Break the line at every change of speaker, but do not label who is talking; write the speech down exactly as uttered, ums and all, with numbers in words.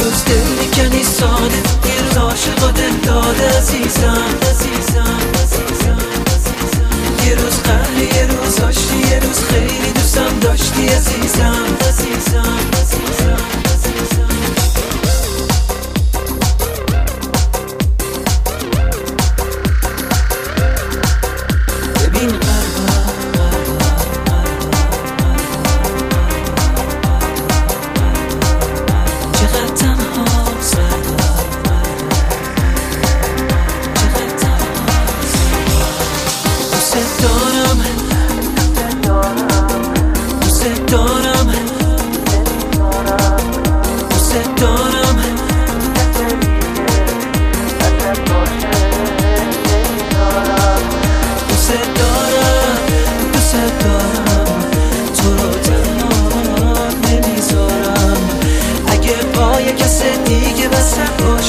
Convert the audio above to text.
روز دل میکنی ساده، یه روز عاشق و دل داده عزیزم عزیزم عزیزم عزیزم. یه روز قهری یه روز آشتی، یه روز خیلی دوستم داشتی عزیزم عزیزم عزیزم عزیزم. ببین قلبم چقدر تنهاست، چقدر تنهاست. دوست دارم دوست دارم دوست دارم دوست دارم دوست دارم تو رو تنها نمیذارم. اگه پای کس دیگه بسم